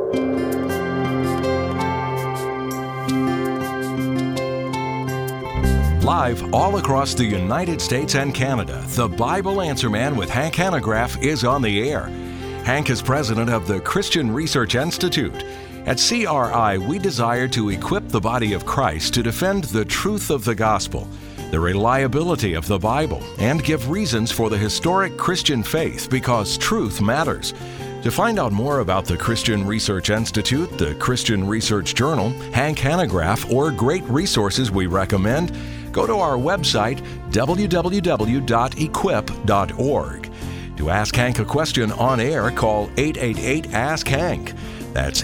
Live all across the United States and Canada, the Bible Answer Man with Hank Hanegraaff is on the air. Hank is president of the Christian Research Institute. At CRI, we desire to equip the body of Christ to defend the truth of the gospel, the reliability of the Bible, and give reasons for the historic Christian faith because truth matters. To find out more about the Christian Research Institute, the Christian Research Journal, Hank Hanegraaff, or great resources we recommend, go to our website, www.equip.org. To ask Hank a question on air, call 888-ASK-HANK. That's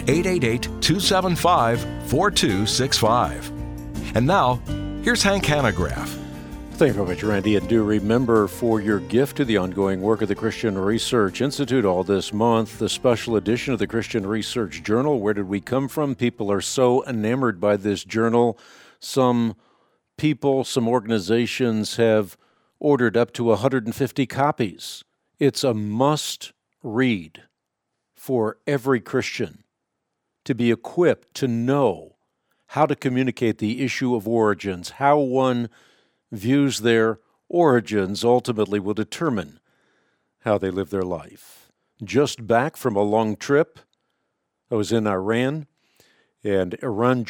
888-275-4265. And now, here's Hank Hanegraaff. Thank you very much, Randy. And do remember, for your gift to the ongoing work of the Christian Research Institute all this month, the special edition of the Christian Research Journal. Where did we come from? People are so enamored by this journal. Some people, some organizations have ordered up to 150 copies. It's a must-read for every Christian to be equipped to know how to communicate the issue of origins, how one views their origins ultimately will determine how they live their life. Just back from a long trip, I was in Iran, and Iran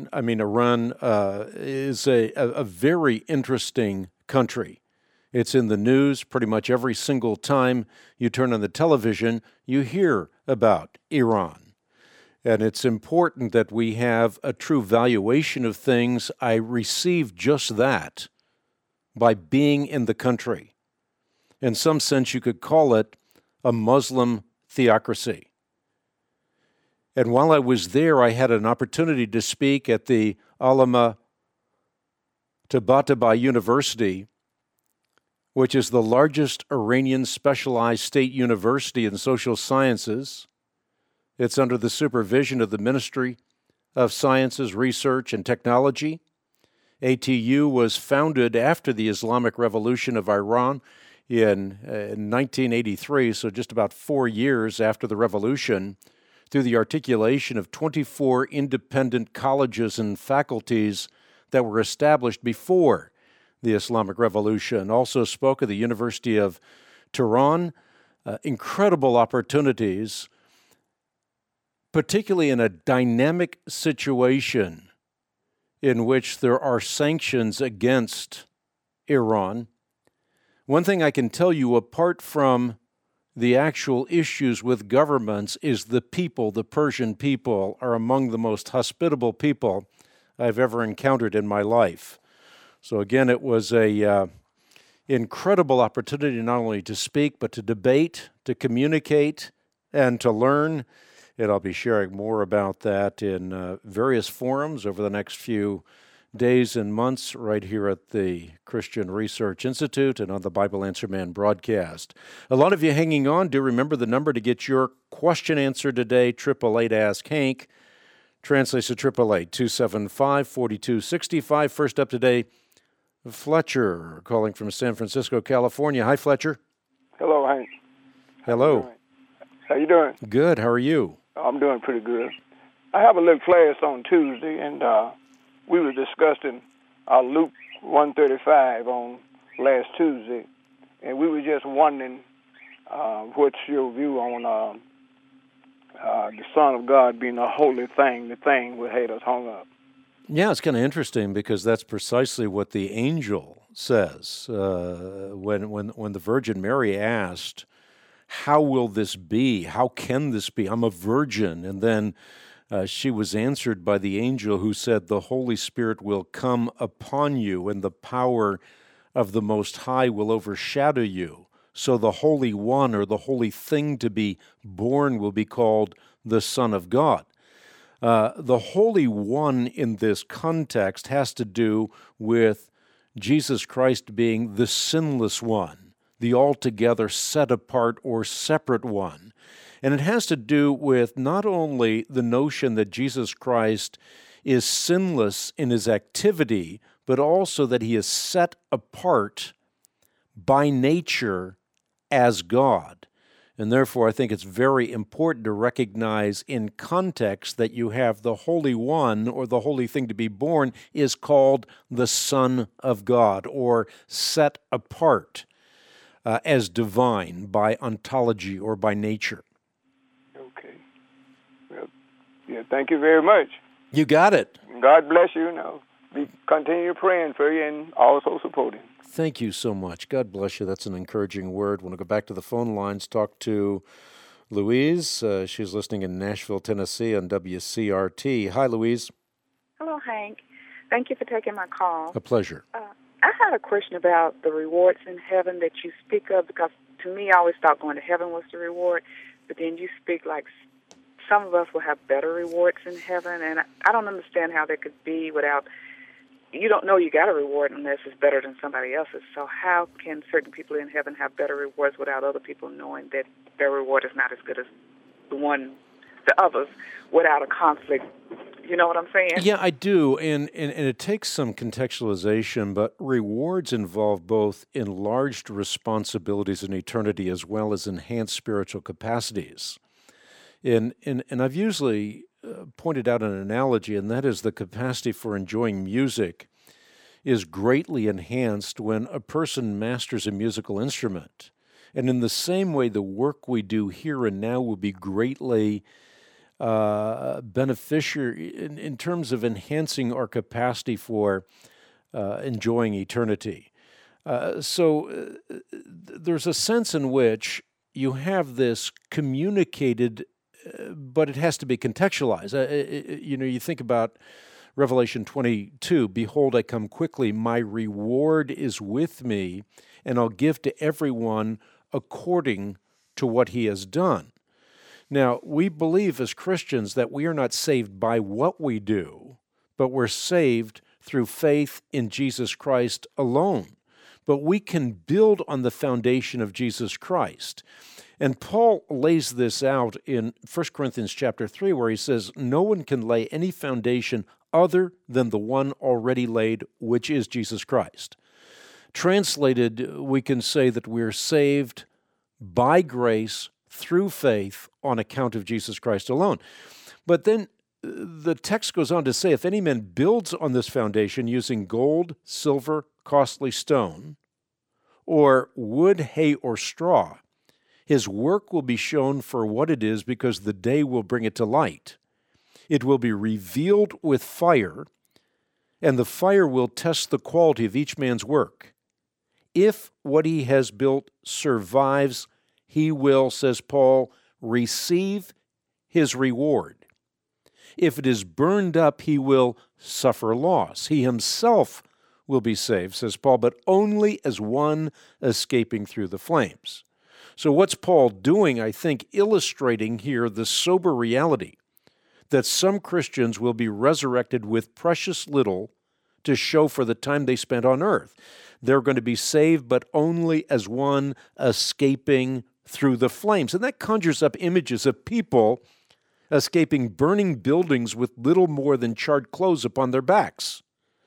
is a very interesting country. It's in the news pretty much every single time you turn on the television, you hear about Iran. And it's important that we have a true valuation of things. I received just that by being in the country. In some sense, you could call it a Muslim theocracy. And while I was there, I had an opportunity to speak at the Allama Tabatabai University, which is the largest Iranian specialized state university in social sciences. It's under the supervision of the Ministry of Sciences, Research, and Technology. ATU was founded after the Islamic Revolution of Iran in 1983, so just about 4 years after the revolution, through the articulation of 24 independent colleges and faculties that were established before the Islamic Revolution. Also spoke at the University of Tehran. Incredible opportunities, particularly in a dynamic situation in which there are sanctions against Iran. One thing I can tell you, apart from the actual issues with governments, is the people, the Persian people, are among the most hospitable people I've ever encountered in my life. So again, it was a incredible opportunity not only to speak, but to debate, to communicate, and to learn. And I'll be sharing more about that in various forums over the next few days and months right here at the Christian Research Institute and on the Bible Answer Man broadcast. A lot of you hanging on. Do remember the number to get your question answered today, 888-ASK-HANK. Translates to 888-275-4265. First up today, Fletcher, calling from San Francisco, California. Hi, Fletcher. Hello, Hank. Hello. How you doing? Good. How are you? I'm doing pretty good. I have a little class on Tuesday, and we were discussing Luke 135 on last Tuesday, and we were just wondering what's your view on the Son of God being a holy thing, the thing that had us hung up. Yeah, it's kind of interesting because that's precisely what the angel says when the Virgin Mary asked, "How will this be? How can this be? I'm a virgin." And then she was answered by the angel who said, "The Holy Spirit will come upon you, and the power of the Most High will overshadow you. So the Holy One, or the holy thing to be born, will be called the Son of God." The Holy One in this context has to do with Jesus Christ being the sinless one, the altogether set apart or separate one. And it has to do with not only the notion that Jesus Christ is sinless in his activity, but also that he is set apart by nature as God. And therefore, I think it's very important to recognize in context that you have the Holy One, or the holy thing to be born, is called the Son of God, or set apart as divine by ontology or by nature. Okay. Well, yeah, thank you very much. You got it. God bless you. Now, continue praying for you and also supporting. Thank you so much. God bless you. That's an encouraging word. Want to go back to the phone lines, talk to Louise. She's listening in Nashville, Tennessee on WCRT. Hi, Louise. Hello, Hank. Thank you for taking my call. A pleasure. I had a question about the rewards in heaven that you speak of, because to me, I always thought going to heaven was the reward, but then you speak like some of us will have better rewards in heaven, and I don't understand how that could be without, you don't know you got a reward unless it's better than somebody else's. So how can certain people in heaven have better rewards without other people knowing that their reward is not as good as the others, without a conflict? You know what I'm saying? Yeah, I do, and it takes some contextualization, but rewards involve both enlarged responsibilities in eternity as well as enhanced spiritual capacities. And I've usually pointed out an analogy, and that is the capacity for enjoying music is greatly enhanced when a person masters a musical instrument. And in the same way, the work we do here and now will be greatly beneficial in terms of enhancing our capacity for enjoying eternity. So there's a sense in which you have this communicated, but it has to be contextualized. You think about Revelation 22, "Behold, I come quickly, my reward is with me, and I'll give to everyone according to what he has done." Now, we believe as Christians that we are not saved by what we do, but we're saved through faith in Jesus Christ alone. But we can build on the foundation of Jesus Christ. And Paul lays this out in 1 Corinthians chapter 3, where he says, "No one can lay any foundation other than the one already laid, which is Jesus Christ." Translated, we can say that we're saved by grace through faith on account of Jesus Christ alone. But then the text goes on to say, "If any man builds on this foundation using gold, silver, costly stone, or wood, hay, or straw, his work will be shown for what it is, because the day will bring it to light. It will be revealed with fire, and the fire will test the quality of each man's work. If what he has built survives, he will," says Paul, "receive his reward. If it is burned up, he will suffer loss. He himself will be saved," says Paul, "but only as one escaping through the flames." So what's Paul doing? I think illustrating here the sober reality that some Christians will be resurrected with precious little to show for the time they spent on earth. They're going to be saved, but only as one escaping through the flames. And that conjures up images of people escaping burning buildings with little more than charred clothes upon their backs.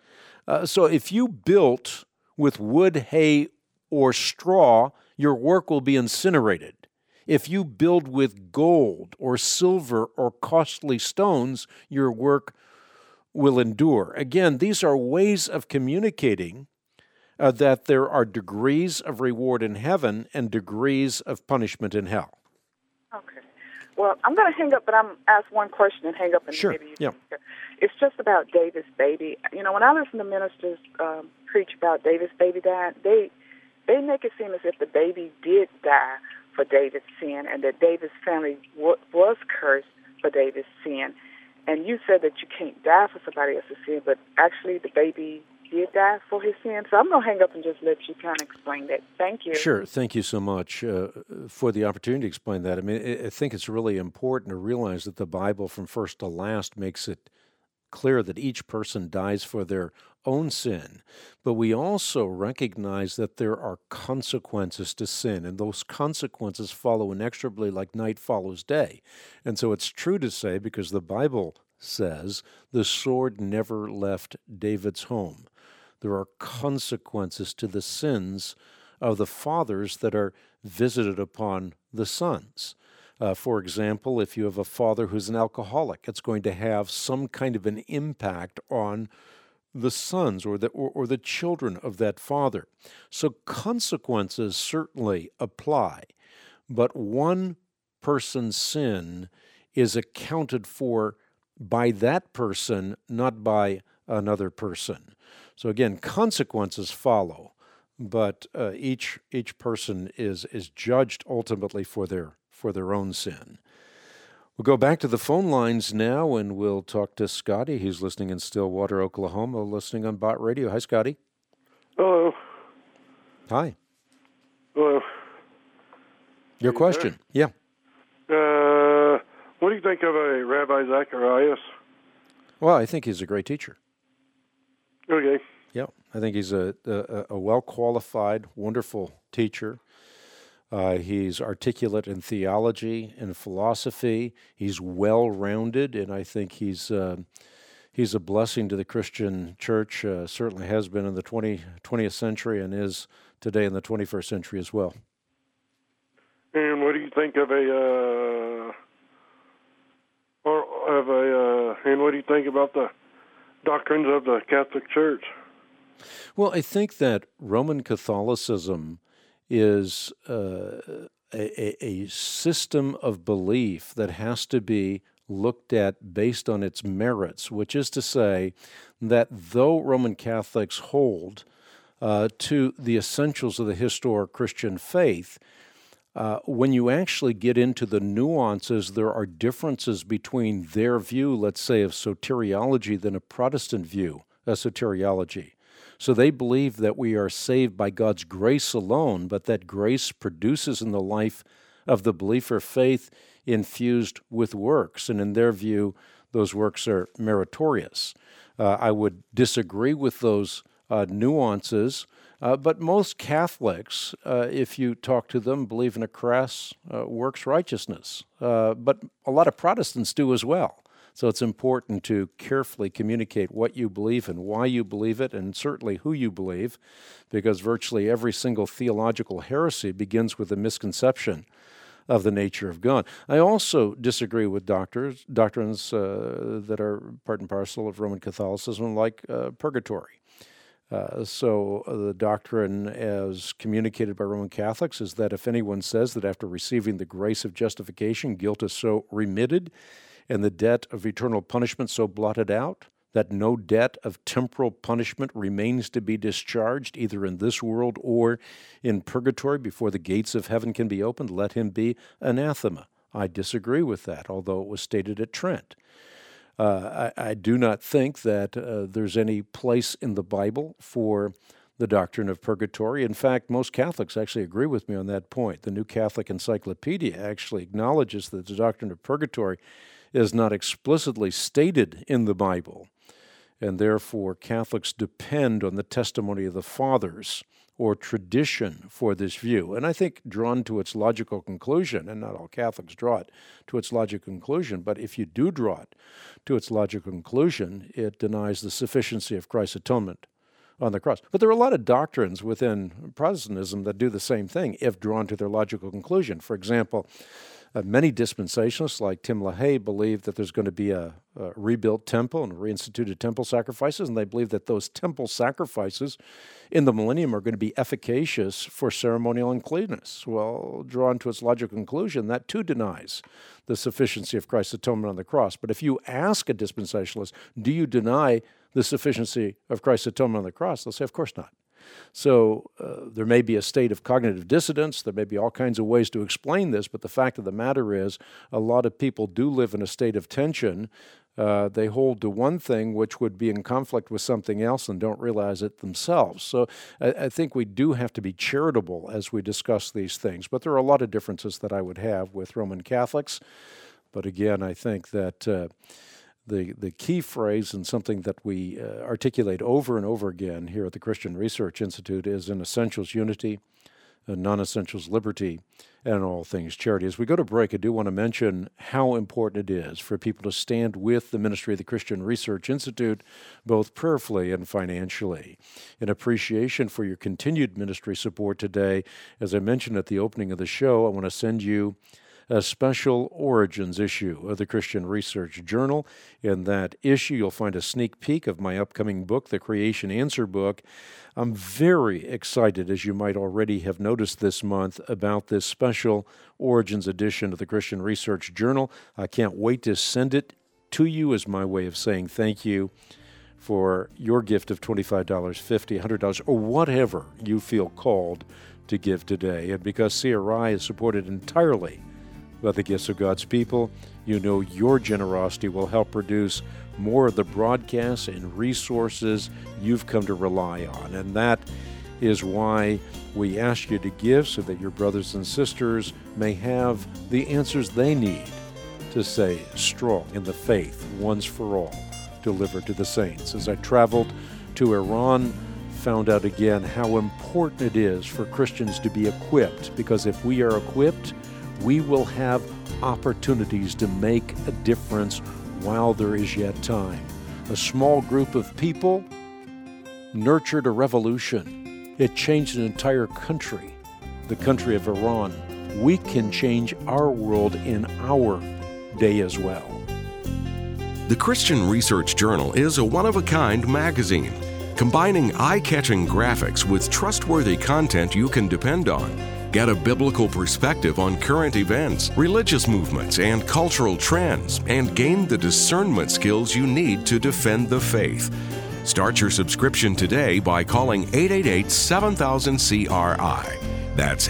So if you built with wood, hay, or straw, your work will be incinerated. If you build with gold or silver or costly stones, your work will endure. Again, these are ways of communicating that there are degrees of reward in heaven and degrees of punishment in hell. Okay. Well, I'm going to hang up, but I'm ask one question and hang up, and Sure. maybe you Yeah. can. It's just about David's baby. You know, when I listen to ministers preach about David's baby dying, they make it seem as if the baby did die for David's sin, and that David's family was cursed for David's sin. And you said that you can't die for somebody else's sin, but actually the baby did die for his sin. So I'm going to hang up and just let you kind of explain that. Thank you. Sure. Thank you so much for the opportunity to explain that. I mean, I think it's really important to realize that the Bible from first to last makes it clear that each person dies for their own sin, but we also recognize that there are consequences to sin, and those consequences follow inexorably like night follows day. And so it's true to say, because the Bible says, the sword never left David's home. There are consequences to the sins of the fathers that are visited upon the sons. For example, if you have a father who's an alcoholic, it's going to have some kind of an impact on the sons or the children of that father. So consequences certainly apply, but one person's sin is accounted for by that person, not by another person. So again, consequences follow, but each person is judged ultimately for their own sin. We'll go back to the phone lines now, and we'll talk to Scotty. He's listening in Stillwater, Oklahoma, listening on Bott Radio. Hi, Scotty. Hello. Hi. Hello. Your question? Yeah. What do you think of a Rabbi Zacharias? Well, I think he's a great teacher. Okay. Yeah, I think he's a well-qualified, wonderful teacher. He's articulate in theology and philosophy. He's well-rounded, and I think he's a blessing to the Christian church, certainly has been in the 20th century and is today in the 21st century as well. And what do you think of and what do you think about the doctrines of the Catholic Church? Well, I think that Roman Catholicism is a system of belief that has to be looked at based on its merits, which is to say that though Roman Catholics hold to the essentials of the historic Christian faith, when you actually get into the nuances, there are differences between their view, let's say, of soteriology than a Protestant view of soteriology. So they believe that we are saved by God's grace alone, but that grace produces in the life of the believer faith infused with works. And in their view, those works are meritorious. I would disagree with those nuances, but most Catholics, if you talk to them, believe in a crass works righteousness. But a lot of Protestants do as well. So it's important to carefully communicate what you believe and why you believe it, and certainly who you believe, because virtually every single theological heresy begins with a misconception of the nature of God. I also disagree with doctrines that are part and parcel of Roman Catholicism, like purgatory. So the doctrine as communicated by Roman Catholics is that if anyone says that after receiving the grace of justification, guilt is so remitted and the debt of eternal punishment so blotted out, that no debt of temporal punishment remains to be discharged either in this world or in purgatory before the gates of heaven can be opened, let him be anathema. I disagree with that, although it was stated at Trent. I do not think that there's any place in the Bible for the doctrine of purgatory. In fact, most Catholics actually agree with me on that point. The New Catholic Encyclopedia actually acknowledges that the doctrine of purgatory is not explicitly stated in the Bible, and therefore Catholics depend on the testimony of the Fathers or tradition for this view. And I think drawn to its logical conclusion, and not all Catholics draw it to its logical conclusion, but if you do draw it to its logical conclusion, it denies the sufficiency of Christ's atonement on the cross. But there are a lot of doctrines within Protestantism that do the same thing if drawn to their logical conclusion. For example, many dispensationalists like Tim LaHaye believe that there's going to be a rebuilt temple and reinstituted temple sacrifices, and they believe that those temple sacrifices in the millennium are going to be efficacious for ceremonial uncleanness. Well, drawn to its logical conclusion, that too denies the sufficiency of Christ's atonement on the cross. But if you ask a dispensationalist, do you deny the sufficiency of Christ's atonement on the cross? They'll say, of course not. So there may be a state of cognitive dissonance. There may be all kinds of ways to explain this, but the fact of the matter is a lot of people do live in a state of tension. They hold to one thing which would be in conflict with something else and don't realize it themselves. So I think we do have to be charitable as we discuss these things, but there are a lot of differences that I would have with Roman Catholics. But again, I think that the key phrase and something that we articulate over and over again here at the Christian Research Institute is in essentials unity, non-essentials liberty, and all things charity. As we go to break, I do want to mention how important it is for people to stand with the ministry of the Christian Research Institute, both prayerfully and financially. In appreciation for your continued ministry support today, as I mentioned at the opening of the show, I want to send you a special Origins issue of the Christian Research Journal. In that issue, you'll find a sneak peek of my upcoming book, The Creation Answer Book. I'm very excited, as you might already have noticed this month, about this special Origins edition of the Christian Research Journal. I can't wait to send it to you as my way of saying thank you for your gift of $25, $50, $100, or whatever you feel called to give today. And because CRI is supported entirely by the gifts of God's people, you know your generosity will help produce more of the broadcasts and resources you've come to rely on. And that is why we ask you to give, so that your brothers and sisters may have the answers they need to stay strong in the faith once for all delivered to the saints. As I traveled to Iran, found out again how important it is for Christians to be equipped, because if we are equipped, we will have opportunities to make a difference while there is yet time. A small group of people nurtured a revolution. It changed an entire country, the country of Iran. We can change our world in our day as well. The Christian Research Journal is a one-of-a-kind magazine, combining eye-catching graphics with trustworthy content you can depend on. Get a biblical perspective on current events, religious movements, and cultural trends, and gain the discernment skills you need to defend the faith. Start your subscription today by calling 888-7000-CRI. That's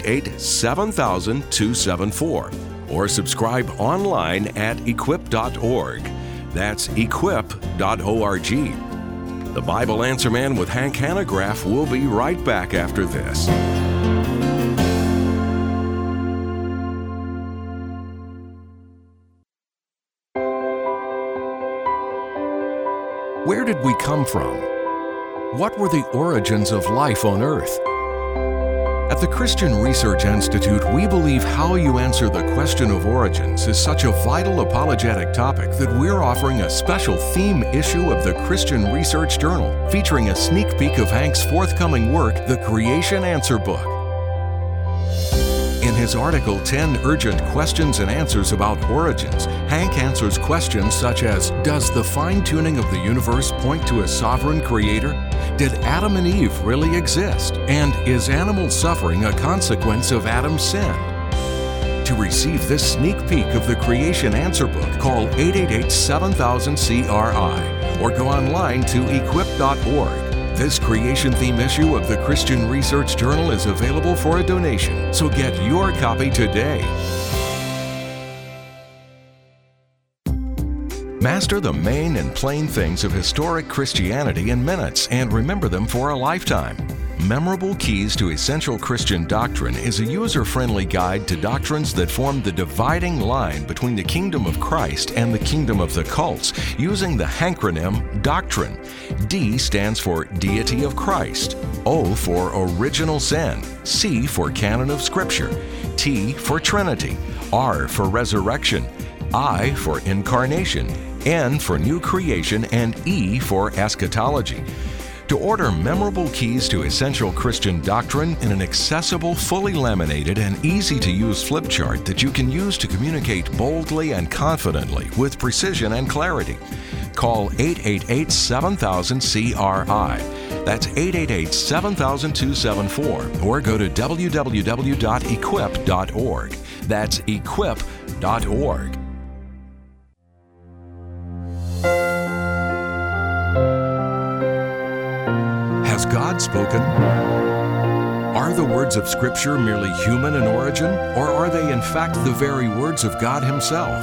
888-7000-274. Or subscribe online at equip.org. That's equip.org. The Bible Answer Man with Hank Hanegraaff will be right back after this. Where did we come from? What were the origins of life on earth? At the Christian Research Institute, we believe how you answer the question of origins is such a vital apologetic topic that we're offering a special theme issue of the Christian Research Journal, featuring a sneak peek of Hank's forthcoming work, The Creation Answer Book. In his article, 10 Urgent Questions and Answers About Origins, Hank answers questions such as, does the fine-tuning of the universe point to a sovereign creator? Did Adam and Eve really exist? And is animal suffering a consequence of Adam's sin? To receive this sneak peek of the Creation Answer Book, call 888-7000-CRI or go online to equip.org. This creation theme issue of the Christian Research Journal is available for a donation, so get your copy today. Master the main and plain things of historic Christianity in minutes and remember them for a lifetime. Memorable Keys to Essential Christian Doctrine is a user-friendly guide to doctrines that form the dividing line between the kingdom of Christ and the kingdom of the cults, using the hankronym Doctrine. D stands for Deity of Christ, O for Original Sin, C for Canon of Scripture, T for Trinity, R for Resurrection, I for Incarnation, N for New Creation, and E for Eschatology. To order Memorable Keys to Essential Christian Doctrine in an accessible, fully laminated, and easy-to-use flip chart that you can use to communicate boldly and confidently with precision and clarity, call 888-7000-CRI. That's 888-7000-274, or go to www.equip.org. That's equip.org. Has God spoken? Are the words of Scripture merely human in origin, or are they in fact the very words of God Himself?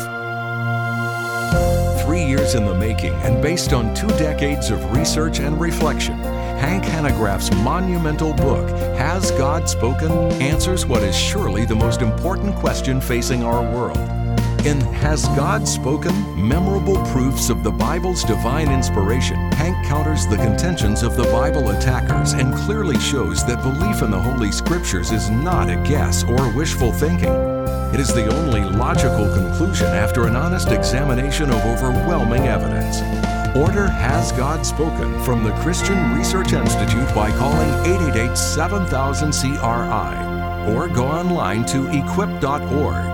3 years in the making and based on 2 decades of research and reflection, Hank Hanegraaff's monumental book, Has God Spoken?, answers what is surely the most important question facing our world. In Has God Spoken? Memorable Proofs of the Bible's Divine Inspiration, Hank counters the contentions of the Bible attackers and clearly shows that belief in the Holy Scriptures is not a guess or wishful thinking. It is the only logical conclusion after an honest examination of overwhelming evidence. Order Has God Spoken from the Christian Research Institute by calling 888-7000-CRI or go online to equip.org.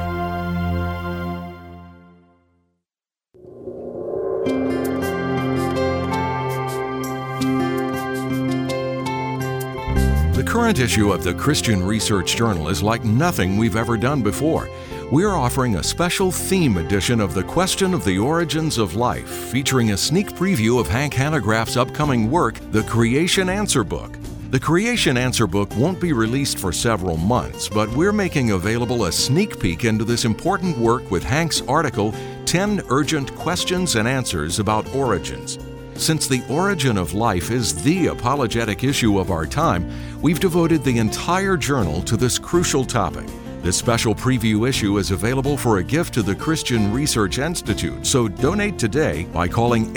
The current issue of the Christian Research Journal is like nothing we've ever done before. We're offering a special theme edition of The Question of the Origins of Life, featuring a sneak preview of Hank Hanegraaff's upcoming work, The Creation Answer Book. The Creation Answer Book won't be released for several months, but we're making available a sneak peek into this important work with Hank's article, 10 Urgent Questions and Answers About Origins. Since the origin of life is the apologetic issue of our time, we've devoted the entire journal to this crucial topic. This special preview issue is available for a gift to the Christian Research Institute, so donate today by calling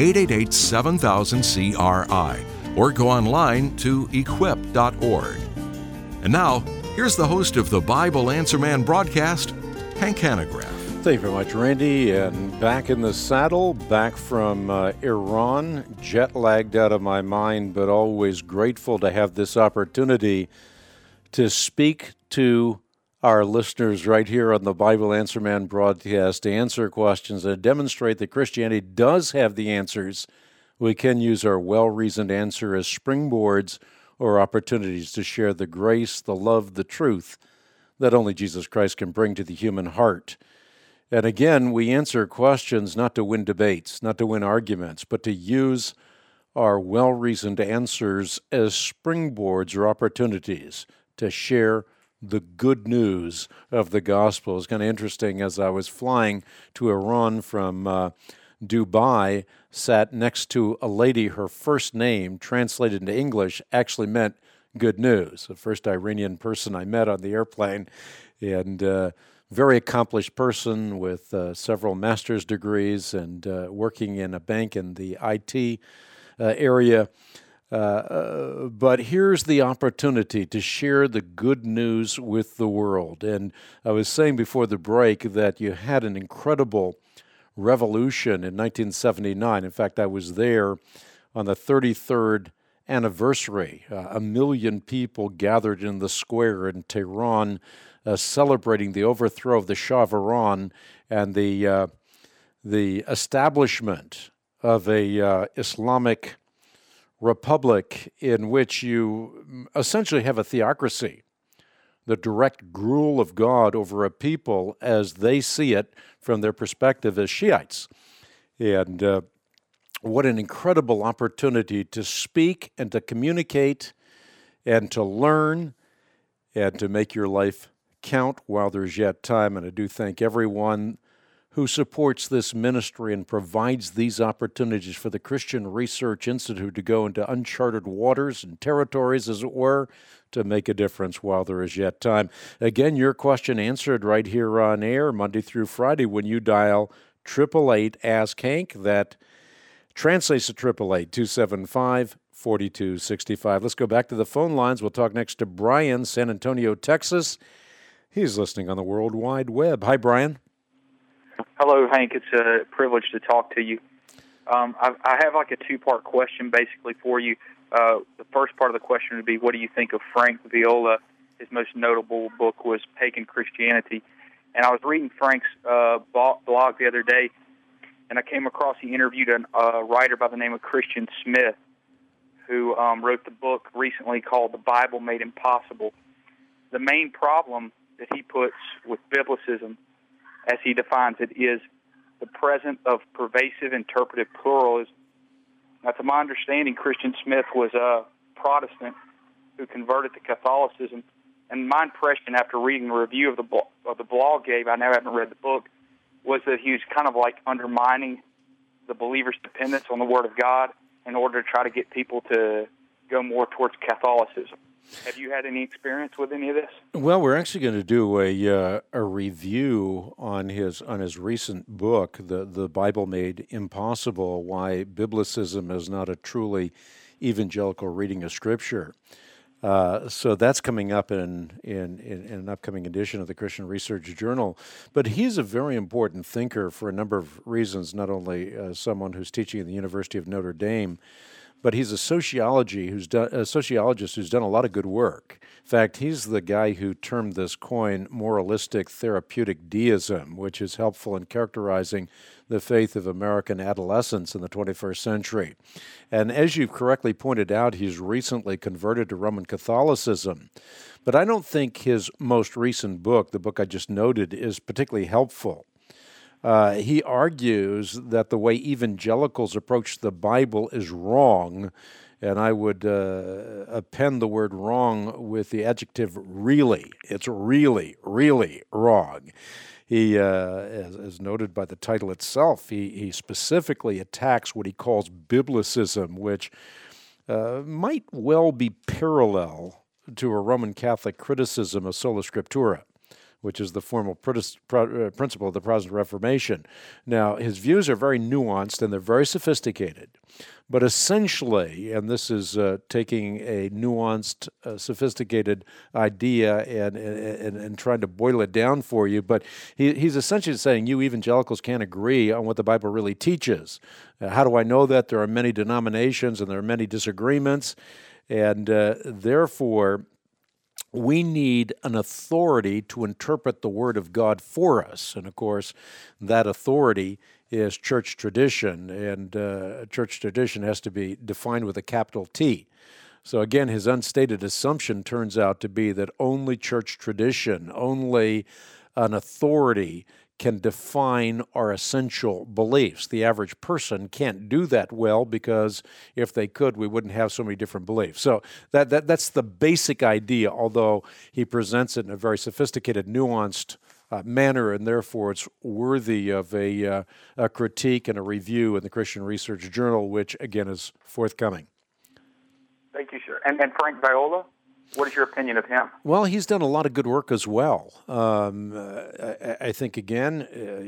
888-7000-CRI or go online to equip.org. And now, here's the host of the Bible Answer Man broadcast, Hank Hanegraaff. Thank you very much, Randy. And back in the saddle, back from Iran, jet-lagged out of my mind, but always grateful to have this opportunity to speak to our listeners right here on the Bible Answer Man broadcast, to answer questions and demonstrate that Christianity does have the answers. We can use our well-reasoned answer as springboards or opportunities to share the grace, the love, the truth that only Jesus Christ can bring to the human heart. And again, we answer questions not to win debates, not to win arguments, but to use our well-reasoned answers as springboards or opportunities to share the good news of the gospel. It's kind of interesting. As I was flying to Iran from Dubai, sat next to a lady. Her first name, translated into English, actually meant good news. The first Iranian person I met on the airplane, and very accomplished person with several master's degrees and working in a bank in the IT area. But here's the opportunity to share the good news with the world. And I was saying before the break that you had an incredible revolution in 1979. In fact, I was there on the 33rd anniversary. 1 million people gathered in the square in Tehran, celebrating the overthrow of the Shah of Iran and the establishment of a Islamic republic in which you essentially have a theocracy, the direct rule of God over a people as they see it from their perspective as Shiites. And what an incredible opportunity to speak and to communicate and to learn and to make your life count while there's yet time. And I do thank everyone who supports this ministry and provides these opportunities for the Christian Research Institute to go into uncharted waters and territories, as it were, to make a difference while there is yet time. Again, your question answered right here on air, Monday through Friday, when you dial 888-ASK-HANK. That translates to 888-275-4265. Let's go back to the phone lines. We'll talk next to Brian, San Antonio, Texas. He's listening on the World Wide Web. Hi, Brian. Hello, Hank. It's a privilege to talk to you. I have like a two-part question basically for you. The first part of the question would be, what do you think of Frank Viola? His most notable book was Pagan Christianity. And I was reading Frank's blog the other day, and I came across, he interviewed a writer by the name of Christian Smith, who wrote the book recently called The Bible Made Impossible. The main problem that he puts with biblicism, as he defines it, is the presence of pervasive interpretive pluralism. Now, to my understanding, Christian Smith was a Protestant who converted to Catholicism, and my impression after reading the review of the blog gave, I now haven't read the book, was that he was kind of like undermining the believer's dependence on the Word of God in order to try to get people to go more towards Catholicism. Have you had any experience with any of this? Well, we're actually going to do a review on his recent book, the Bible Made Impossible: Why Biblicism is Not a Truly Evangelical Reading of Scripture. So that's coming up in an upcoming edition of the Christian Research Journal. But he's a very important thinker for a number of reasons, not only someone who's teaching at the University of Notre Dame, but he's a sociologist who's done a lot of good work. In fact, he's the guy who termed this coin moralistic therapeutic deism, which is helpful in characterizing the faith of American adolescents in the 21st century. And as you've correctly pointed out, he's recently converted to Roman Catholicism. But I don't think his most recent book, the book I just noted, is particularly helpful. He argues that the way evangelicals approach the Bible is wrong, and I would append the word wrong with the adjective really. It's really, really wrong. He, as noted by the title itself, he specifically attacks what he calls biblicism, which might well be parallel to a Roman Catholic criticism of sola scriptura, which is the formal principle of the Protestant Reformation. Now, his views are very nuanced and they're very sophisticated. But essentially, and this is taking a nuanced, sophisticated idea and trying to boil it down for you, but he's essentially saying you evangelicals can't agree on what the Bible really teaches. How do I know that? There are many denominations and there are many disagreements, and therefore, we need an authority to interpret the Word of God for us. And of course, that authority is church tradition, and church tradition has to be defined with a capital T. So again, his unstated assumption turns out to be that only church tradition, only an authority can define our essential beliefs. The average person can't do that well because if they could, we wouldn't have so many different beliefs. So that's the basic idea, although he presents it in a very sophisticated, nuanced manner, and therefore it's worthy of a critique and a review in the Christian Research Journal, which, again, is forthcoming. Thank you, sir. And Frank Viola? What is your opinion of him? Well, he's done a lot of good work as well. I think, again,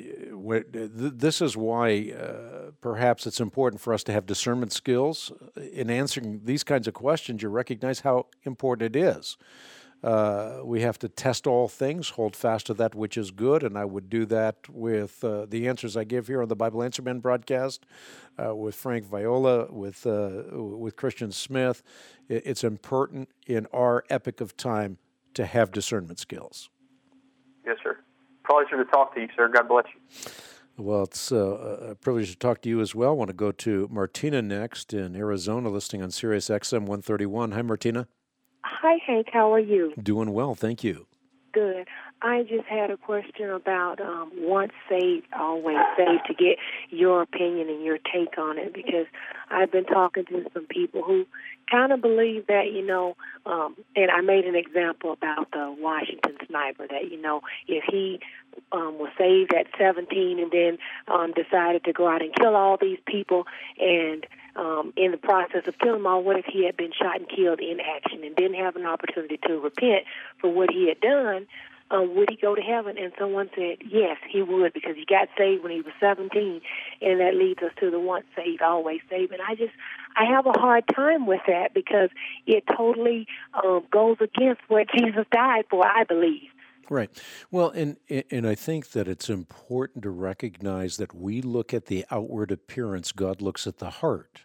this is why perhaps it's important for us to have discernment skills. In answering these kinds of questions, you recognize how important it is. We have to test all things, hold fast to that which is good, and I would do that with the answers I give here on the Bible Answer Man broadcast, with Frank Viola, with Christian Smith. It's important in our epoch of time to have discernment skills. Yes, sir. Pleasure to talk to you, sir. God bless you. Well, it's a privilege to talk to you as well. I want to go to Martina next in Arizona, listening on Sirius XM 131. Hi, Martina. Hi, Hank. How are you? Doing well, thank you. Good. I just had a question about once saved, always saved, to get your opinion and your take on it, because I've been talking to some people who kind of believe that, and I made an example about the Washington sniper, that, if he was saved at 17 and then decided to go out and kill all these people, and in the process of killing them all, what if he had been shot and killed in action and didn't have an opportunity to repent for what he had done? Would he go to heaven? And someone said, yes, he would, because he got saved when he was 17, and that leads us to the once saved, always saved. And I have a hard time with that, because it totally goes against what Jesus died for, I believe. Right. Well, and I think that it's important to recognize that we look at the outward appearance, God looks at the heart.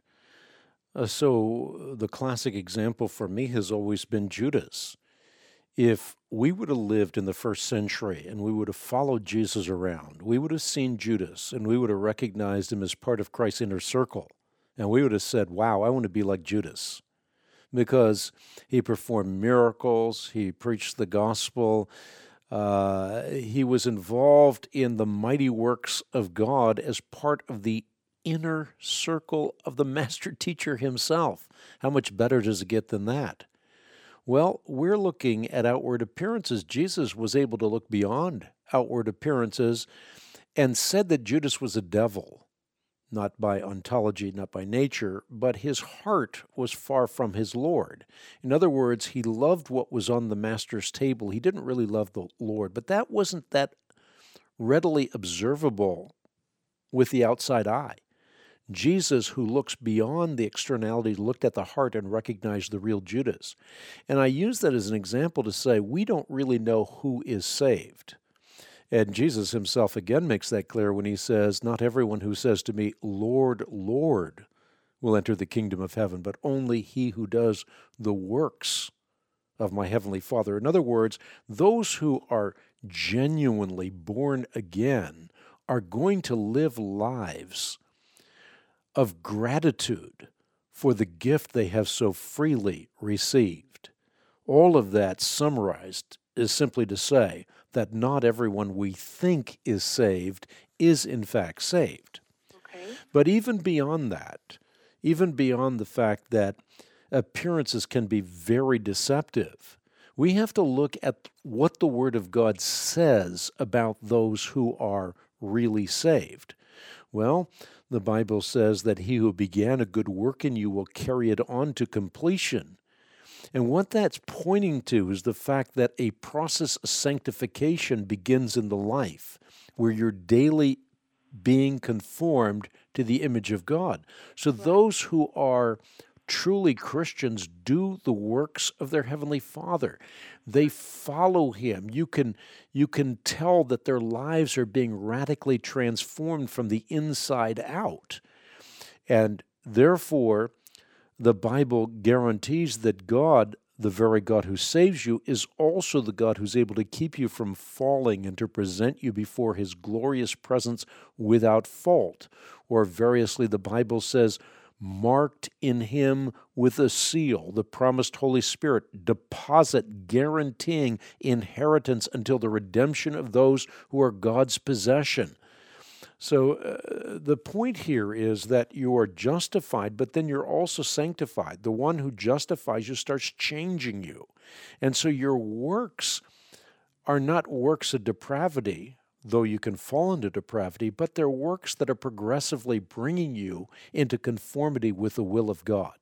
So the classic example for me has always been Judas. If we would have lived in the first century and we would have followed Jesus around, we would have seen Judas and we would have recognized him as part of Christ's inner circle. And we would have said, wow, I want to be like Judas, because he performed miracles, he preached the gospel, he was involved in the mighty works of God as part of the inner circle of the master teacher himself. How much better does it get than that? Well, we're looking at outward appearances. Jesus was able to look beyond outward appearances and said that Judas was a devil. not by ontology, not by nature, but his heart was far from his Lord. In other words, he loved what was on the master's table. He didn't really love the Lord, but that wasn't that readily observable with the outside eye. Jesus, who looks beyond the externality, looked at the heart and recognized the real Judas. And I use that as an example to say we don't really know who is saved. And Jesus himself again makes that clear when he says, "Not everyone who says to me, 'Lord, Lord,' will enter the kingdom of heaven, but only he who does the works of my heavenly Father." In other words, those who are genuinely born again are going to live lives of gratitude for the gift they have so freely received. All of that summarized is simply to say that not everyone we think is saved is in fact saved. Okay. But even beyond that, even beyond the fact that appearances can be very deceptive, we have to look at what the Word of God says about those who are really saved. Well, the Bible says that he who began a good work in you will carry it on to completion. And what that's pointing to is the fact that a process of sanctification begins in the life, where you're daily being conformed to the image of God. So those who are truly Christians do the works of their Heavenly Father. They follow Him. You can tell that their lives are being radically transformed from the inside out. And therefore, the Bible guarantees that God, the very God who saves you, is also the God who's able to keep you from falling and to present you before His glorious presence without fault. Or variously, the Bible says, marked in Him with a seal, the promised Holy Spirit, deposit guaranteeing inheritance until the redemption of those who are God's possession. So the point here is that you are justified, but then you're also sanctified. The one who justifies you starts changing you. And so your works are not works of depravity, though you can fall into depravity, but they're works that are progressively bringing you into conformity with the will of God.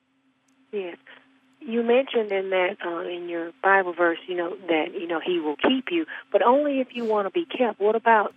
Yes. You mentioned in that in your Bible verse, that He will keep you, but only if you want to be kept. What about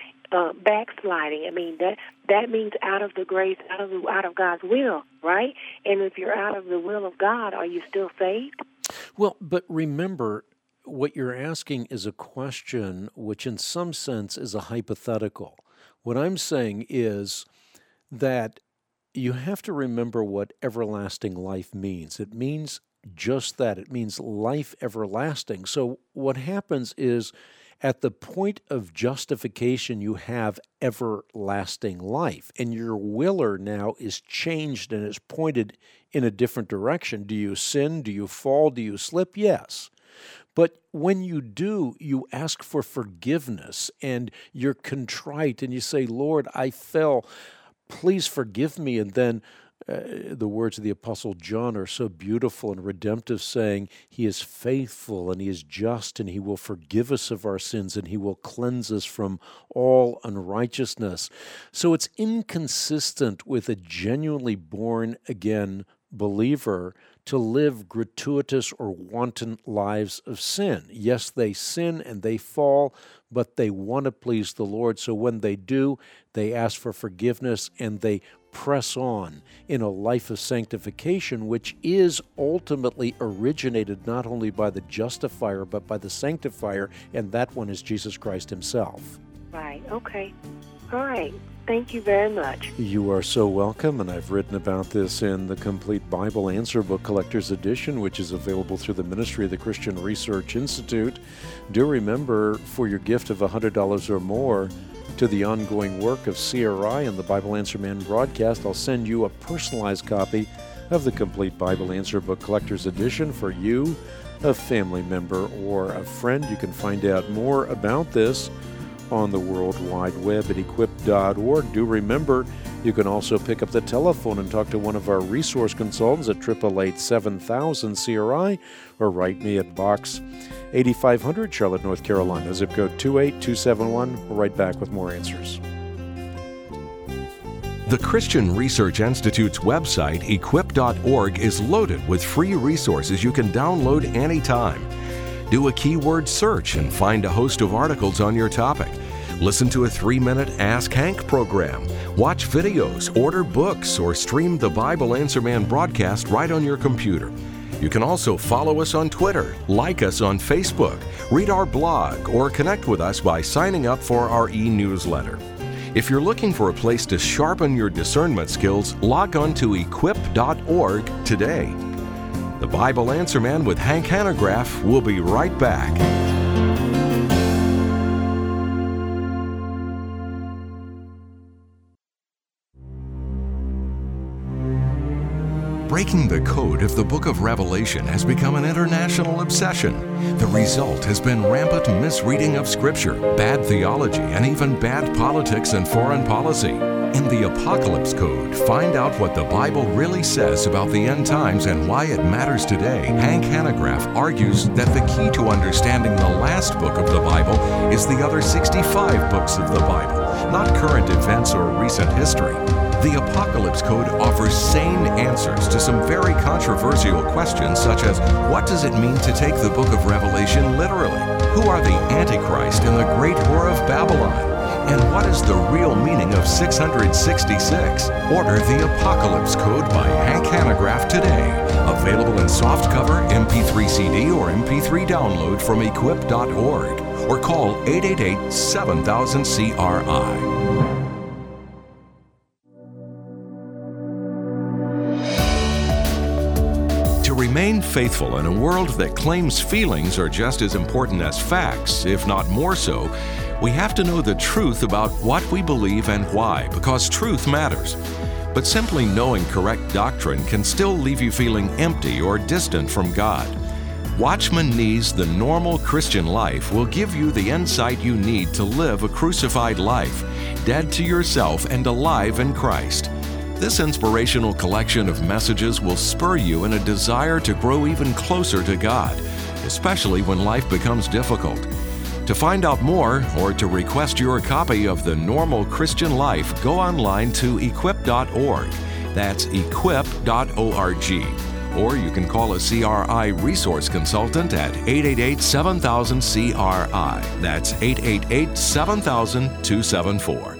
backsliding? I mean, that means out of the grace, out of God's will, right? And if you're out of the will of God, are you still saved? Well, but remember, what you're asking is a question which in some sense is a hypothetical. What I'm saying is that you have to remember what everlasting life means. It means just that. It means life everlasting. So what happens is at the point of justification, you have everlasting life, and your willer now is changed and is pointed in a different direction. Do you sin? Do you fall? Do you slip? Yes. But when you do, you ask for forgiveness, and you're contrite, and you say, Lord, I fell. Please forgive me. And then the words of the Apostle John are so beautiful and redemptive, saying, He is faithful and He is just, and He will forgive us of our sins, and He will cleanse us from all unrighteousness. So it's inconsistent with a genuinely born-again believer to live gratuitous or wanton lives of sin. Yes, they sin and they fall, but they want to please the Lord. So when they do, they ask for forgiveness and they press on in a life of sanctification, which is ultimately originated not only by the justifier, but by the sanctifier, and that one is Jesus Christ Himself. Right, okay. All right. Thank you very much. You are so welcome, and I've written about this in the Complete Bible Answer Book Collector's Edition, which is available through the ministry of the Christian Research Institute. Do remember, for your gift of $100 or more to the ongoing work of CRI and the Bible Answer Man broadcast, I'll send you a personalized copy of the Complete Bible Answer Book Collector's Edition for you, a family member, or a friend. You can find out more about this on the World Wide Web at equip.org. Do remember, you can also pick up the telephone and talk to one of our resource consultants at 888-7000-CRI, or write me at Box 8500, Charlotte, North Carolina, zip code 28271. We're right back with more answers. The Christian Research Institute's website, equip.org, is loaded with free resources you can download anytime. Do a keyword search and find a host of articles on your topic. Listen to a 3-minute Ask Hank program. Watch videos, order books, or stream the Bible Answer Man broadcast right on your computer. You can also follow us on Twitter, like us on Facebook, read our blog, or connect with us by signing up for our e-newsletter. If you're looking for a place to sharpen your discernment skills, log on to equip.org today. The Bible Answer Man with Hank Hanegraaff will be right back. Breaking the code of the book of Revelation has become an international obsession. The result has been rampant misreading of Scripture, bad theology, and even bad politics and foreign policy. In the Apocalypse Code, find out what the Bible really says about the end times and why it matters today. Hank Hanegraaff argues that the key to understanding the last book of the Bible is the other 65 books of the Bible, not current events or recent history. The Apocalypse Code offers sane answers to some very controversial questions, such as what does it mean to take the book of Revelation literally? Who are the Antichrist and the great whore of Babylon? And what is the real meaning of 666? Order the Apocalypse Code by Hank Hanegraaff today. Available in softcover, MP3 CD, or MP3 download from equip.org. Or call 888-7000-CRI. To remain faithful in a world that claims feelings are just as important as facts, if not more so, we have to know the truth about what we believe and why, because truth matters. But simply knowing correct doctrine can still leave you feeling empty or distant from God. Watchman Nee's The Normal Christian Life will give you the insight you need to live a crucified life, dead to yourself and alive in Christ. This inspirational collection of messages will spur you in a desire to grow even closer to God, especially when life becomes difficult. To find out more or to request your copy of The Normal Christian Life, go online to equip.org. That's equip.org. Or you can call a CRI resource consultant at 888-7000-CRI. That's 888-7000-274.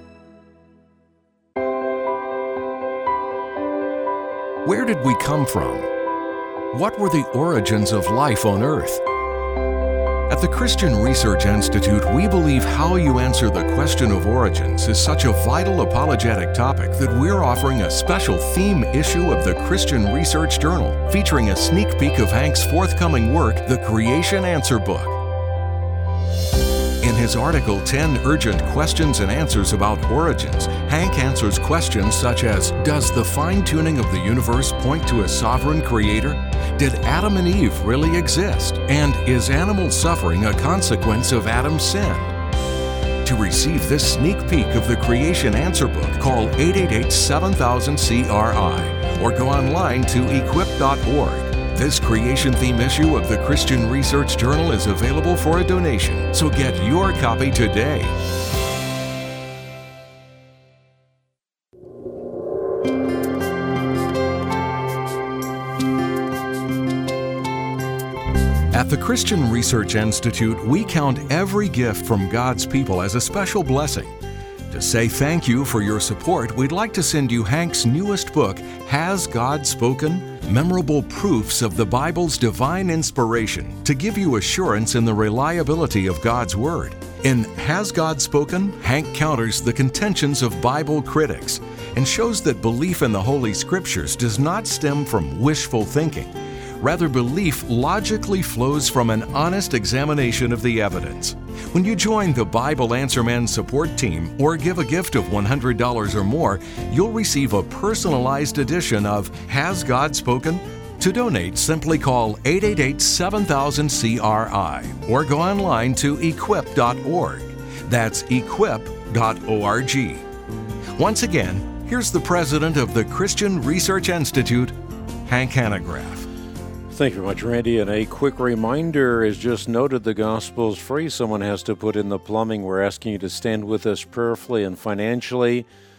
Where did we come from? What were the origins of life on earth? At the Christian Research Institute, we believe how you answer the question of origins is such a vital apologetic topic that we're offering a special theme issue of the Christian Research Journal, featuring a sneak peek of Hank's forthcoming work, The Creation Answer Book. In his article, 10 Urgent Questions and Answers About Origins, Hank answers questions such as, does the fine-tuning of the universe point to a sovereign creator? Did Adam and Eve really exist? And is animal suffering a consequence of Adam's sin? To receive this sneak peek of the Creation Answer Book, call 888-7000-CRI or go online to equip.org. This creation theme issue of the Christian Research Journal is available for a donation, so get your copy today. At the Christian Research Institute, we count every gift from God's people as a special blessing. To say thank you for your support, we'd like to send you Hank's newest book, Has God Spoken? Memorable Proofs of the Bible's Divine Inspiration, to give you assurance in the reliability of God's Word. In Has God Spoken? Hank counters the contentions of Bible critics and shows that belief in the Holy Scriptures does not stem from wishful thinking. Rather, belief logically flows from an honest examination of the evidence. When you join the Bible Answer Man support team or give a gift of $100 or more, you'll receive a personalized edition of Has God Spoken? To donate, simply call 888-7000-CRI or go online to equip.org. That's equip.org. Once again, here's the president of the Christian Research Institute, Hank Hanegraaff. Thank you very much, Randy. And a quick reminder, as just noted, the gospel's free. Someone has to put in the plumbing. We're asking you to stand with us prayerfully and financially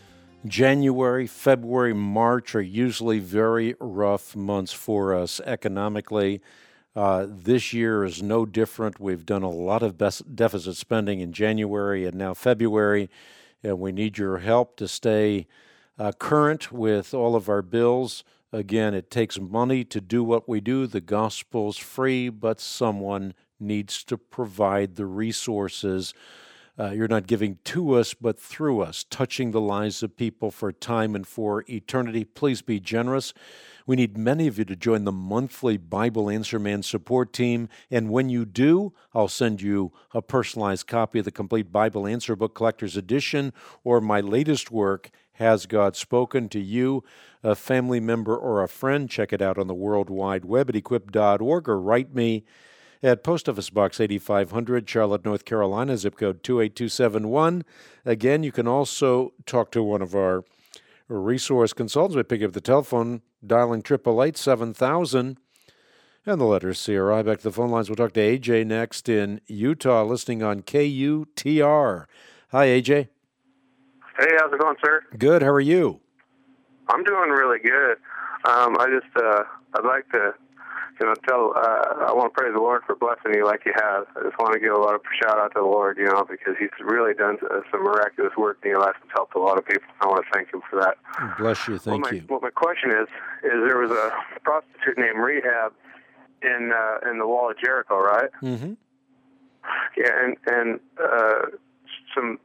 January, February, March are usually very rough months for us economically. This year is no different. We've done a lot of deficit spending in January and now February, and we need your help to stay current with all of our bills. Again, it takes money to do what we do. The gospel's free, but someone needs to provide the resources. You're not giving to us, but through us, touching the lives of people for time and for eternity. Please be generous. We need many of you to join the monthly Bible Answer Man support team. And when you do, I'll send you a personalized copy of the Complete Bible Answer Book Collector's Edition or my latest work, Has God Spoken to You, a family member or a friend? Check it out on the World Wide Web at equip.org or write me at Post Office Box 8500, Charlotte, North Carolina, zip code 28271. Again, you can also talk to one of our resource consultants by picking up the telephone, dialing 888-7000, and the letters CRI. Back to the phone lines. We'll talk to AJ next in Utah, listening on KUTR. Hi, AJ. Hey, how's it going, sir? Good. How are you? I'm doing really good. I'd like to I want to praise the Lord for blessing you like you have. I just want to give a lot of shout out to the Lord, because He's really done some miraculous work in your life and helped a lot of people. I want to thank Him for that. Bless you. Thank you. What my question is there was a prostitute named Rahab in the Wall of Jericho, right? Mm-hmm. Yeah, and some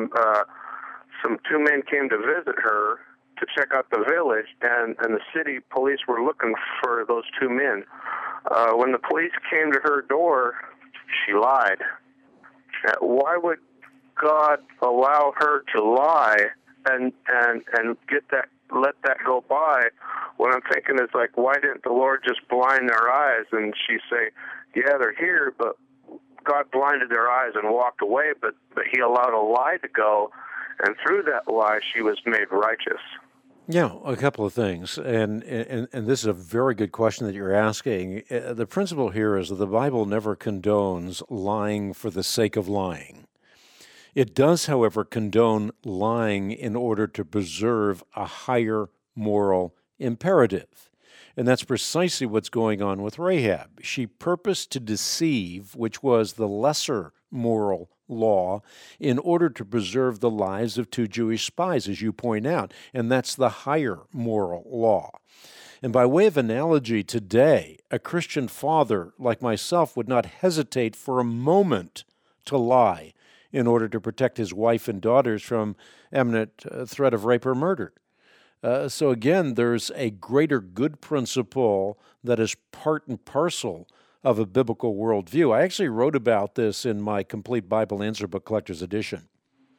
two men came to visit her to check out the village, and the city police were looking for those two men. When the police came to her door, she lied. Why would God allow her to lie and let that go by? What I'm thinking is, why didn't the Lord just blind their eyes? And she say, yeah, they're here, but God blinded their eyes and walked away, but He allowed a lie to go, and through that lie, she was made righteous. Yeah, a couple of things, and this is a very good question that you're asking. The principle here is that the Bible never condones lying for the sake of lying. It does, however, condone lying in order to preserve a higher moral imperative. And that's precisely what's going on with Rahab. She purposed to deceive, which was the lesser moral law, in order to preserve the lives of two Jewish spies, as you point out, and that's the higher moral law. And by way of analogy, today, a Christian father like myself would not hesitate for a moment to lie in order to protect his wife and daughters from imminent threat of rape or murder. So again, there's a greater good principle that is part and parcel of a biblical worldview. I actually wrote about this in my Complete Bible Answer Book Collector's Edition.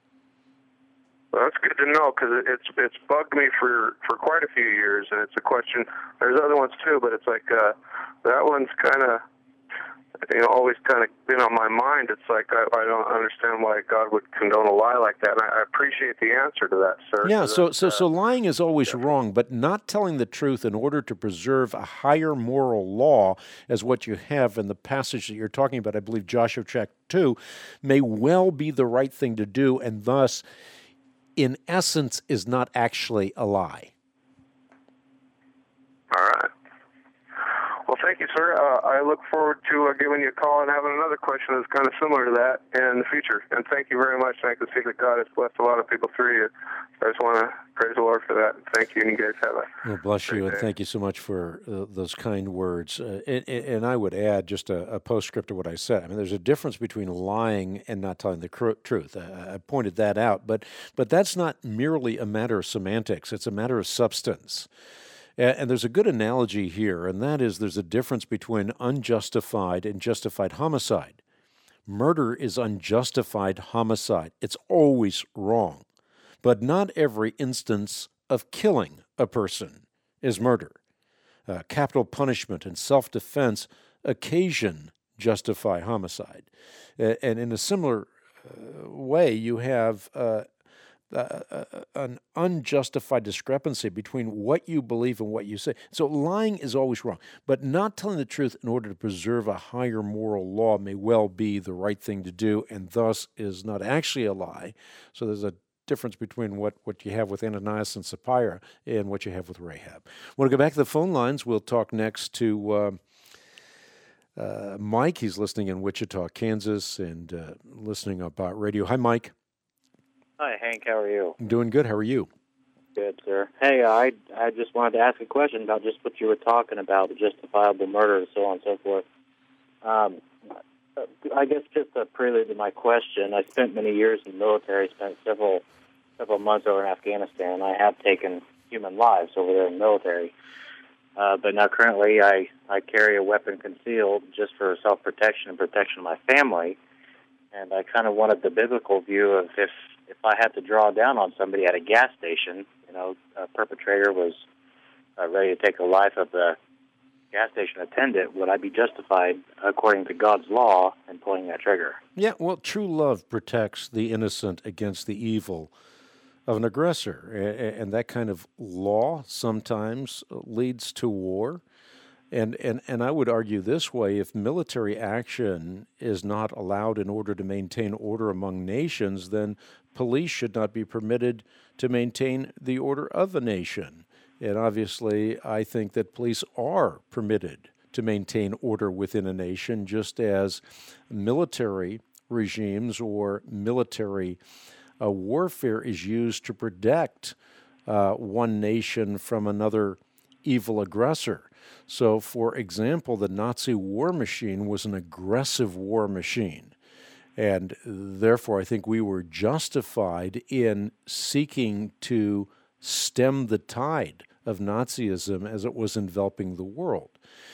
Well, that's good to know, because it's bugged me for quite a few years, and it's a question. There's other ones too, but it's that one's kind of always kind of been on my mind. It's I don't understand why God would condone a lie like that, and I appreciate the answer to that, sir. Yeah, so lying is always wrong, but not telling the truth in order to preserve a higher moral law, as what you have in the passage that you're talking about, I believe Joshua chapter 2, may well be the right thing to do, and thus, in essence, is not actually a lie. All right. Well, thank you, sir. I look forward to giving you a call and having another question that's kind of similar to that in the future. And thank you very much. I can see that God has blessed a lot of people through you. I just want to praise the Lord for that. Thank you, and you guys have a well, bless you, and day. thank you so much for those kind words. And I would add just a postscript to what I said. I mean, there's a difference between lying and not telling the truth. I pointed that out, but that's not merely a matter of semantics. It's a matter of substance. And there's a good analogy here, and that is there's a difference between unjustified and justified homicide. Murder is unjustified homicide. It's always wrong. But not every instance of killing a person is murder. Capital punishment and self-defense occasion justify homicide. And in a similar way, you have an unjustified discrepancy between what you believe and what you say. So lying is always wrong, but not telling the truth in order to preserve a higher moral law may well be the right thing to do, and thus is not actually a lie. So there's a difference between what you have with Ananias and Sapphira and what you have with Rahab. Want to go back to the phone lines? We'll talk next to Mike. He's listening in Wichita, Kansas, and listening about radio. Hi, Mike. Hi, Hank. How are you? I'm doing good. How are you? Good, sir. Hey, I just wanted to ask a question about just what you were talking about, the justifiable murder and so on and so forth. I guess just a prelude to my question, I spent many years in the military, spent several months over in Afghanistan. I have taken human lives over there in the military. But now currently I carry a weapon concealed just for self-protection and protection of my family. And I kind of wanted the biblical view of if I had to draw down on somebody at a gas station, a perpetrator was ready to take the life of the gas station attendant, would I be justified according to God's law in pulling that trigger? Yeah, well, true love protects the innocent against the evil of an aggressor, and that kind of law sometimes leads to war. And I would argue this way: if military action is not allowed in order to maintain order among nations, then police should not be permitted to maintain the order of a nation. And obviously, I think that police are permitted to maintain order within a nation, just as military regimes or military warfare is used to protect one nation from another evil aggressor. So, for example, the Nazi war machine was an aggressive war machine. And therefore, I think we were justified in seeking to stem the tide of Nazism as it was enveloping the world.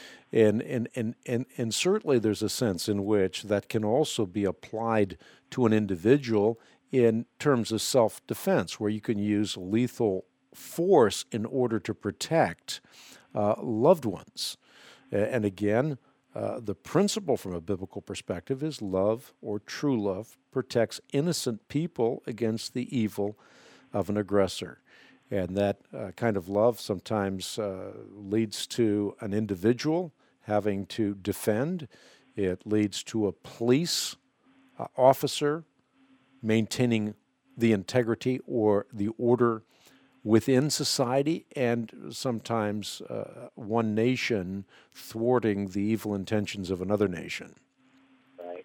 And certainly there's a sense in which that can also be applied to an individual in terms of self-defense, where you can use lethal force in order to protect loved ones. And again, the principle from a biblical perspective is love, or true love, protects innocent people against the evil of an aggressor. And that kind of love sometimes leads to an individual having to defend. It leads to a police officer maintaining the integrity or the order within society, and sometimes one nation thwarting the evil intentions of another nation. Right.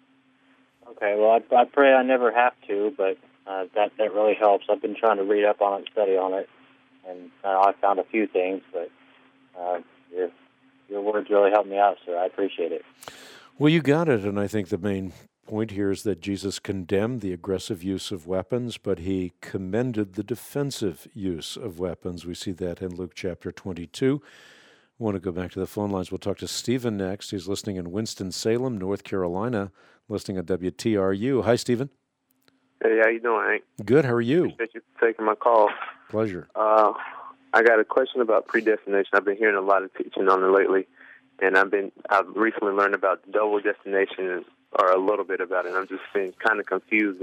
Okay, well, I pray I never have to, but that really helps. I've been trying to read up on it, study on it, and I found a few things, but your words really helped me out, sir. I appreciate it. Well, you got it, and I think the main point here is that Jesus condemned the aggressive use of weapons, but he commended the defensive use of weapons. We see that in Luke chapter 22. I want to go back to the phone lines. We'll talk to Stephen next. He's listening in Winston-Salem, North Carolina, listening at WTRU. Hi, Stephen. Hey, how you doing, Hank? Good. How are you? Appreciate you taking my call. Pleasure. I got a question about predestination. I've been hearing a lot of teaching on it lately, and I've recently learned about double destination, or a little bit about it. And I'm just being kind of confused.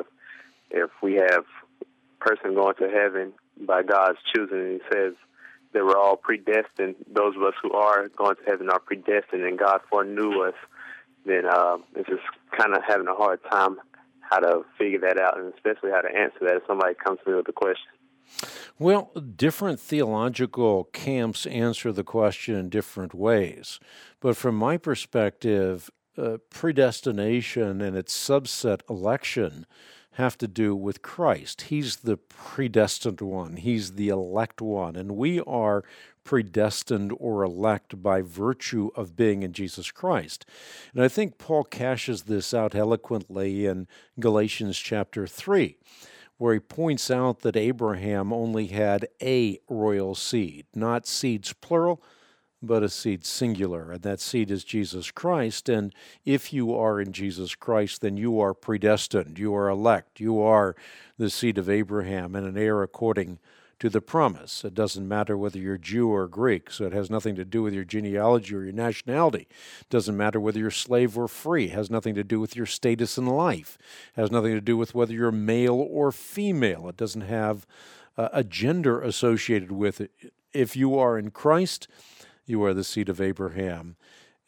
If we have a person going to heaven by God's choosing, and He says that we're all predestined. Those of us who are going to heaven are predestined, and God foreknew us. Then it's just kind of having a hard time how to figure that out, and especially how to answer that if somebody comes to me with a question. Well, different theological camps answer the question in different ways. But from my perspective, predestination and its subset election have to do with Christ. He's the predestined one. He's the elect one. And we are predestined or elect by virtue of being in Jesus Christ. And I think Paul cashes this out eloquently in Galatians chapter 3, where he points out that Abraham only had a royal seed, not seeds plural, but a seed singular, and that seed is Jesus Christ. And if you are in Jesus Christ, then you are predestined, you are elect, you are the seed of Abraham and an heir according to the promise. It doesn't matter whether you're Jew or Greek, so it has nothing to do with your genealogy or your nationality. It doesn't matter whether you're slave or free. It has nothing to do with your status in life. It has nothing to do with whether you're male or female. It doesn't have a gender associated with it. If you are in Christ, you are the seed of Abraham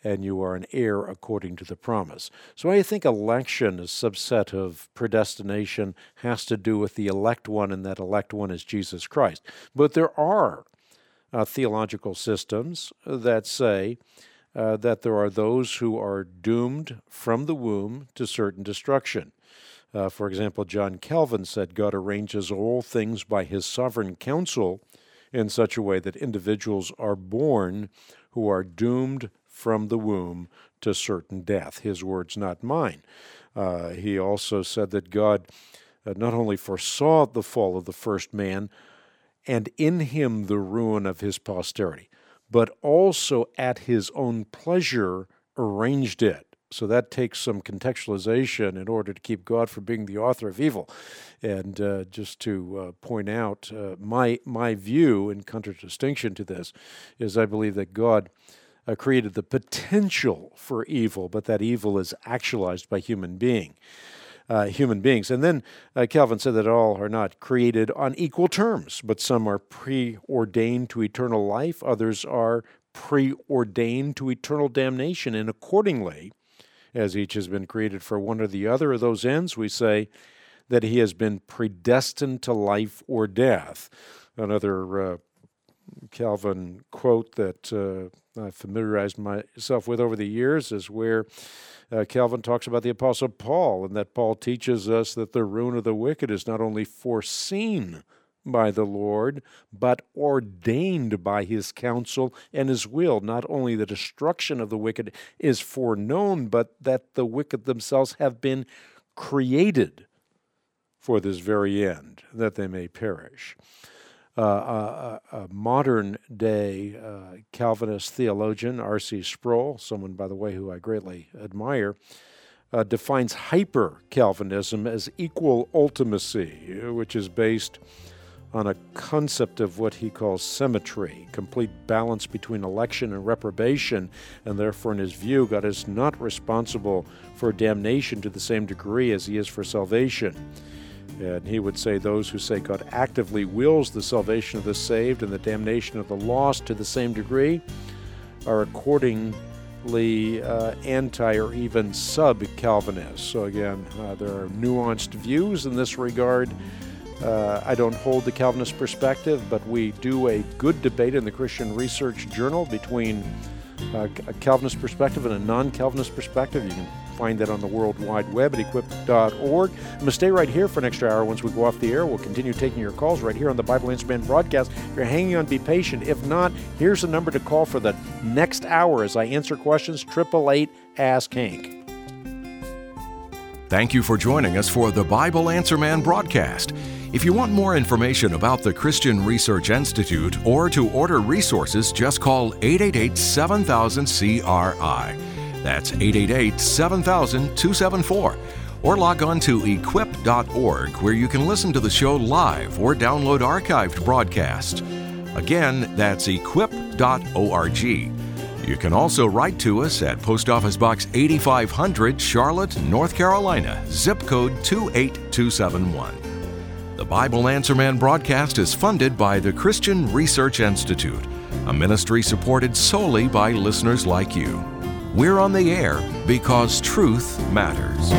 and you are an heir according to the promise. So I think election, a subset of predestination, has to do with the elect one, and that elect one is Jesus Christ. But there are theological systems that say that there are those who are doomed from the womb to certain destruction. For example, John Calvin said God arranges all things by his sovereign counsel in such a way that individuals are born who are doomed from the womb to certain death. His words, not mine. He also said that God not only foresaw the fall of the first man, and in him the ruin of his posterity, but also at his own pleasure arranged it. So that takes some contextualization in order to keep God from being the author of evil. And just to point out, my view, in contradistinction to this, is I believe that God created the potential for evil, but that evil is actualized by human beings. And then Calvin said that all are not created on equal terms, but some are preordained to eternal life, others are preordained to eternal damnation, and accordingly, as each has been created for one or the other of those ends, we say that he has been predestined to life or death. Another Calvin quote that I familiarized myself with over the years is where Calvin talks about the Apostle Paul, and that Paul teaches us that the ruin of the wicked is not only foreseen by the Lord, but ordained by his counsel and his will. Not only the destruction of the wicked is foreknown, but that the wicked themselves have been created for this very end, that they may perish. A modern-day Calvinist theologian, R.C. Sproul, someone, by the way, who I greatly admire, defines hyper-Calvinism as equal ultimacy, which is based on a concept of what he calls symmetry, complete balance between election and reprobation, and therefore, in his view, God is not responsible for damnation to the same degree as he is for salvation. And he would say those who say God actively wills the salvation of the saved and the damnation of the lost to the same degree are accordingly anti or even sub-Calvinists. So again, there are nuanced views in this regard. I don't hold the Calvinist perspective, but we do a good debate in the Christian Research Journal between a Calvinist perspective and a non-Calvinist perspective. You can find that on the World Wide Web at equip.org. I'm going to stay right here for an extra hour. Once we go off the air, we'll continue taking your calls right here on the Bible Answer Man broadcast. If you're hanging on, be patient. If not, here's the number to call for the next hour as I answer questions, 888-ASK-HANK. Thank you for joining us for the Bible Answer Man broadcast. If you want more information about the Christian Research Institute or to order resources, just call 888-7000-CRI. That's 888-7000-274. Or log on to equip.org, where you can listen to the show live or download archived broadcasts. Again, that's equip.org. You can also write to us at Post Office Box 8500, Charlotte, North Carolina, zip code 28271. The Bible Answer Man broadcast is funded by the Christian Research Institute, a ministry supported solely by listeners like you. We're on the air because truth matters.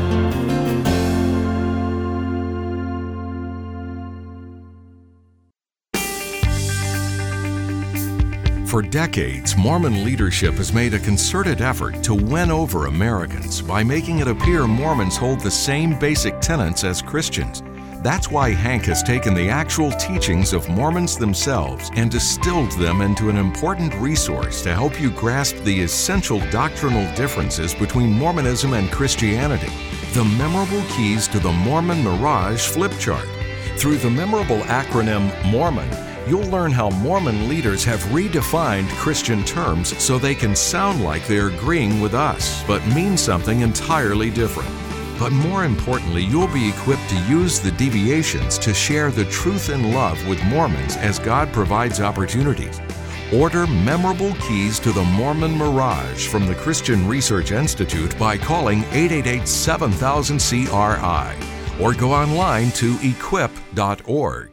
For decades, Mormon leadership has made a concerted effort to win over Americans by making it appear Mormons hold the same basic tenets as Christians. That's why Hank has taken the actual teachings of Mormons themselves and distilled them into an important resource to help you grasp the essential doctrinal differences between Mormonism and Christianity. The Memorable Keys to the Mormon Mirage Flip Chart. Through the memorable acronym Mormon, you'll learn how Mormon leaders have redefined Christian terms so they can sound like they're agreeing with us, but mean something entirely different. But more importantly, you'll be equipped to use the deviations to share the truth and love with Mormons as God provides opportunities. Order Memorable Keys to the Mormon Mirage from the Christian Research Institute by calling 888-7000-CRI or go online to equip.org.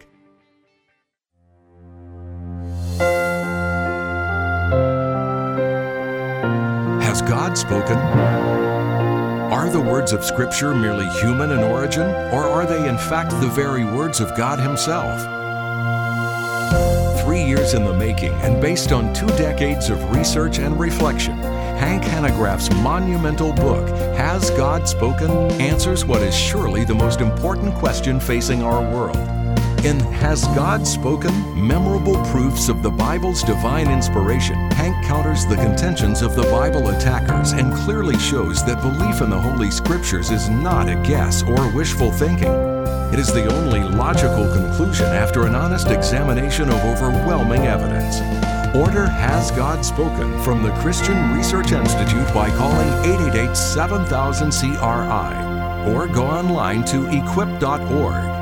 God spoken? Are the words of Scripture merely human in origin, or are they in fact the very words of God Himself? 3 years in the making and based on 2 decades of research and reflection, Hank Hanegraaff's monumental book, Has God Spoken?, answers what is surely the most important question facing our world. In Has God Spoken? Memorable Proofs of the Bible's Divine Inspiration, Hank counters the contentions of the Bible attackers and clearly shows that belief in the Holy Scriptures is not a guess or wishful thinking. It is the only logical conclusion after an honest examination of overwhelming evidence. Order Has God Spoken from the Christian Research Institute by calling 888-7000-CRI or go online to equip.org.